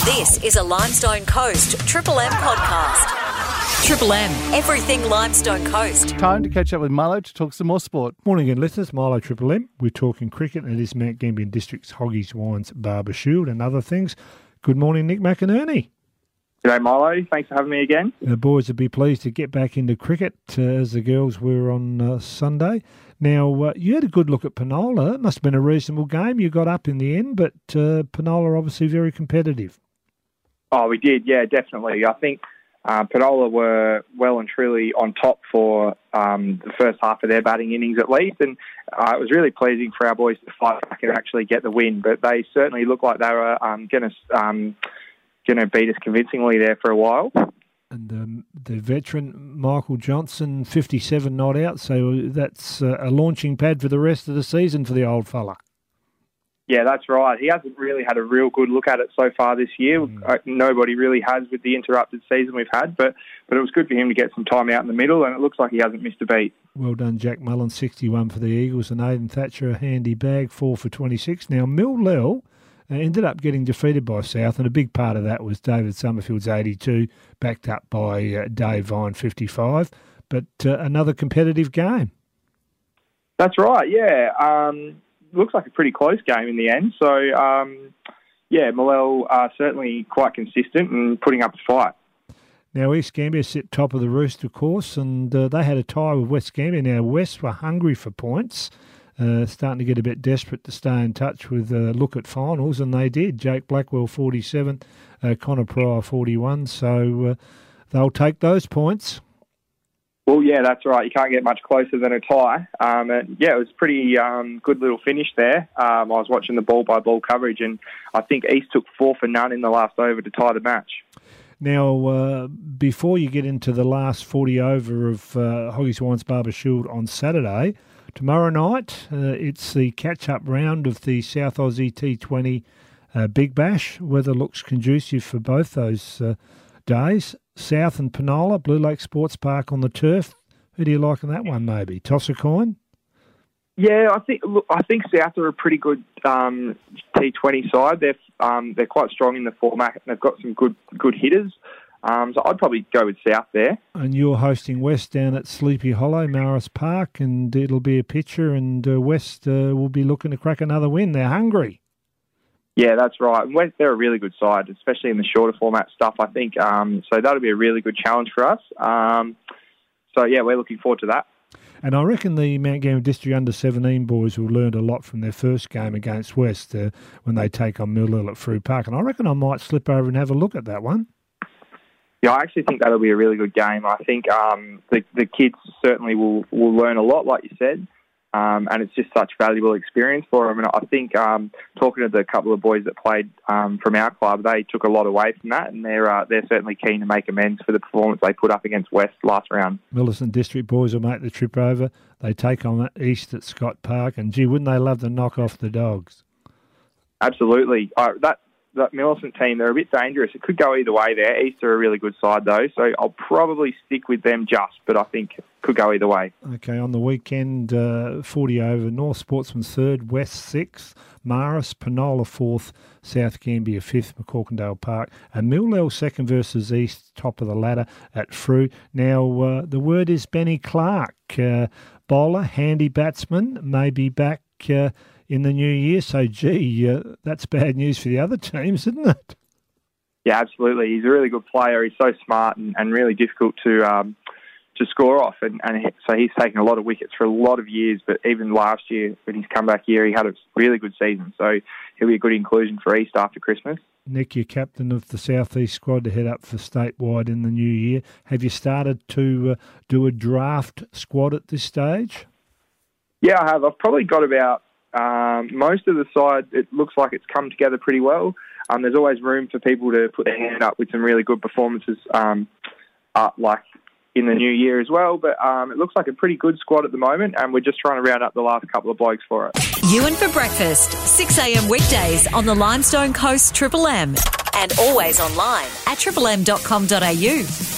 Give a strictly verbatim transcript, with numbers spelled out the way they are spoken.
This is a Limestone Coast Triple M podcast. Triple M, everything Limestone Coast. Time to catch up with Milo to talk some more sport. Morning again, listeners. Milo Triple M. We're talking cricket, and it is Mount Gambier District's Hoggies, Wines, Barber Shield and other things. Good morning, Nick McInerney. G'day, Milo. Thanks for having me again. The boys would be pleased to get back into cricket uh, as the girls were on uh, Sunday. Now, uh, you had a good look at Penola. It must have been a reasonable game. You got up in the end, but uh, Penola obviously very competitive. Oh, we did, yeah, definitely. I think uh, Penola were well and truly on top for um, the first half of their batting innings at least, and uh, it was really pleasing for our boys to fight back and actually get the win, but they certainly looked like they were um, going to um, going to beat us convincingly there for a while. And um, the veteran Michael Johnson, fifty-seven not out, so that's uh, a launching pad for the rest of the season for the old fella. Yeah, that's right. He hasn't really had a real good look at it so far this year. Mm. Uh, nobody really has with the interrupted season we've had, but, but it was good for him to get some time out in the middle, and it looks like he hasn't missed a beat. Well done, Jack Mullen, sixty-one for the Eagles, and Aidan Thatcher, a handy bag, four for twenty-six. Now, Mill Lell uh, ended up getting defeated by South, and a big part of that was David Summerfield's eighty-two, backed up by uh, Dave Vine, fifty-five, but uh, another competitive game. That's right, yeah. Um... Looks like a pretty close game in the end. So, um, yeah, Millell are certainly quite consistent and putting up a fight. Now, East Gambier sit top of the roost, of course, and uh, they had a tie with West Gambier. Now, West were hungry for points, uh, starting to get a bit desperate to stay in touch with a uh, look at finals, and they did. Jake Blackwell, forty-seven, uh, Connor Pryor, forty-one. So uh, they'll take those points. Well, yeah, that's right. You can't get much closer than a tie. Um, and yeah, it was a pretty um, good little finish there. Um, I was watching the ball-by-ball coverage, and I think East took four for none in the last over to tie the match. Now, uh, before you get into the last forty over of uh, Hoggies Wines Barber Shield on Saturday, tomorrow night uh, it's the catch-up round of the South Aussie T twenty uh, Big Bash. Weather looks conducive for both those uh, days. South and Penola, Blue Lake Sports Park on the turf. Who do you like in that one, maybe? Toss a coin? Yeah, I think look, I think South are a pretty good um, T twenty side. They're um, they're quite strong in the format, and they've got some good good hitters. Um, so I'd probably go with South there. And you're hosting West down at Sleepy Hollow, Maris Park, and it'll be a pitcher, and uh, West uh, will be looking to crack another win. They're hungry. Yeah, that's right. And West, they're a really good side, especially in the shorter format stuff, I think. Um, so that'll be a really good challenge for us. Um, so, yeah, we're looking forward to that. And I reckon the Mount Gambier District under seventeen boys will learn a lot from their first game against West uh, when they take on Millhill at Frew Park. And I reckon I might slip over and have a look at that one. Yeah, I actually think that'll be a really good game. I think um, the, the kids certainly will, will learn a lot, like you said. Um, and it's just such valuable experience for them. And I think um, talking to the couple of boys that played um, from our club, they took a lot away from that, and they're uh, they're certainly keen to make amends for the performance they put up against West last round. Millicent District boys will make the trip over. They take on East at Scott Park, and gee, wouldn't they love to knock off the Dogs? Absolutely. Uh, that that Millicent team, they're a bit dangerous. It could go either way there. East are a really good side, though, so I'll probably stick with them just, but I think it could go either way. Okay, on the weekend, uh, forty over, North Sportsman third, West sixth, Maris, Penola fourth, South Gambier fifth, McCorkindale Park, and Millhill second versus East, top of the ladder at Frew. Now, uh, the word is Benny Clark, uh, bowler, handy batsman, may be back uh, in the new year. So, gee, uh, that's bad news for the other teams, isn't it? Yeah, absolutely. He's a really good player. He's so smart and, and really difficult to um, to score off. And, and so he's taken a lot of wickets for a lot of years. But even last year, in his comeback year, he had a really good season. So he'll be a good inclusion for East after Christmas. Nick, you're captain of the South East squad to head up for statewide in the new year. Have you started to uh, do a draft squad at this stage? Yeah, I have. I've probably got about Um, most of the side, it looks like it's come together pretty well. Um, there's always room for people to put their hand up with some really good performances, um, uh, like in the new year as well. But um, it looks like a pretty good squad at the moment, and we're just trying to round up the last couple of blokes for it. Ewan for breakfast, six a.m. weekdays on the Limestone Coast Triple M, and always online at triple m dot com dot a u.